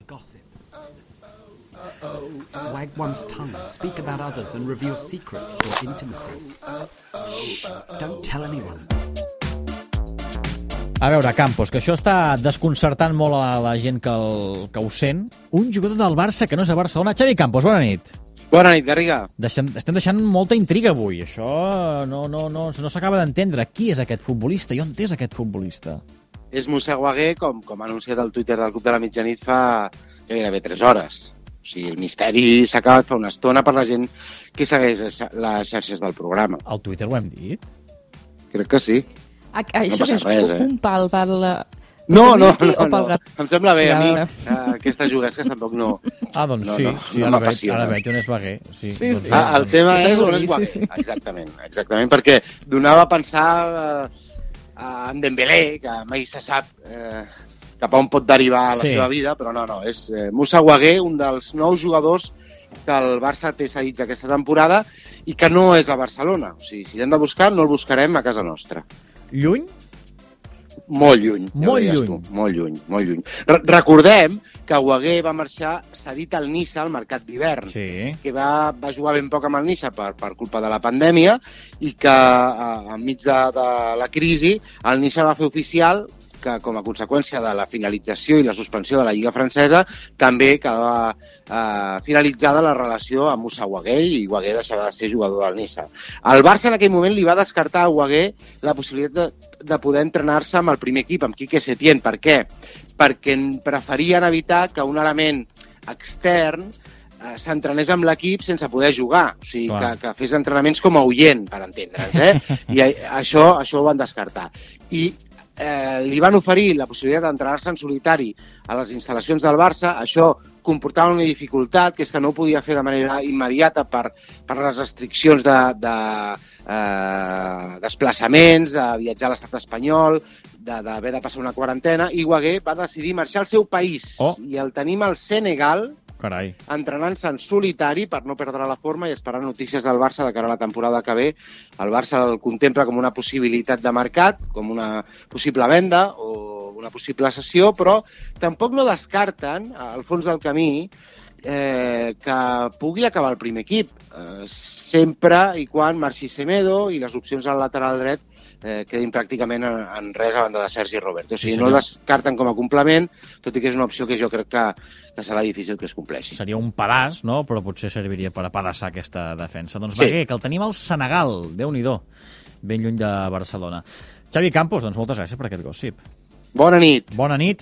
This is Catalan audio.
gossip. Wag one's tongue, speak about others and reveal secrets or intimacies. Shh, don't tell anyone. A veure, Campos, que això està desconcertant molt a la gent que ho sent. Un jugador del Barça que no és a Barcelona. Xavi Campos, bona nit. Bona nit, Garriga. Estem deixant molta intriga avui. Això no s'acaba d'entendre. Qui és aquest futbolista i on és aquest futbolista? És Moussa Wagué, com ha anunciat al Twitter del Club de la Mitjanit fa gairebé 3 hores. O sigui, el misteri s'ha acabat fa una estona per la gent que segueix les xarxes del programa. Al Twitter ho hem dit? Crec que sí. Això passa és res, un pal per la... No. Em sembla bé, a mi, aquestes juguesques tampoc no... Doncs sí, no ara veig on és Wagué. Sí. El tema és on és Wagué. Exactament, perquè donava a pensar en Dembélé, que mai se sap cap a on pot derivar la seva vida, però no, és Moussa Wagué, un dels 9 jugadors que el Barça té cedits aquesta temporada i que no és a Barcelona. O sigui, si l'hem de buscar, no el buscarem a casa nostra. Lluny? Molt lluny. Recordem que Wagué va marxar cedit al Niça al mercat d'hivern, que va jugar ben poc amb el Niça per culpa de la pandèmia i que enmig de la crisi el Niça va fer oficial que com a conseqüència de la finalització i la suspensió de la Lliga francesa també quedava finalitzada la relació amb Moussa Wagué i Wagué deixava de ser jugador del Niça. El Barça en aquell moment li va descartar a Wagué la possibilitat de poder entrenar-se amb el primer equip, amb Quique Setién. Per què? Perquè preferien evitar que un element extern s'entrenés amb l'equip sense poder jugar, o sigui, que fes entrenaments com a oient, per entendre'ns, i això ho van descartar. I li van oferir la possibilitat d'entrenar-se en solitari a les instal·lacions del Barça. Això comportava una dificultat, que és que no ho podia fer de manera immediata per les restriccions de desplaçaments, de viatjar a l'estat espanyol, d'haver de passar una quarantena, i Wagué va decidir marxar al seu país. I el tenim al Senegal, entrenant-se en solitari per no perdre la forma i esperar notícies del Barça de cara a la temporada que ve. El Barça el contempla com una possibilitat de mercat, com una possible venda o una possible cessió, però tampoc no descarten, al fons del camí, que pugui acabar el primer equip, sempre i quan marxi Semedo i les opcions al lateral dret quedin pràcticament en res a banda de Sergi Roberto. O sigui, no el descarten com a complement, tot i que és una opció que jo crec que serà difícil que es compleixi. Seria un pedaç, no? Però potser serviria per apedaçar aquesta defensa. Doncs Wagué, que el tenim al Senegal, Déu-n'hi-do, ben lluny de Barcelona. Xavi Campos, doncs moltes gràcies per aquest gossip. Bona nit. Bona nit.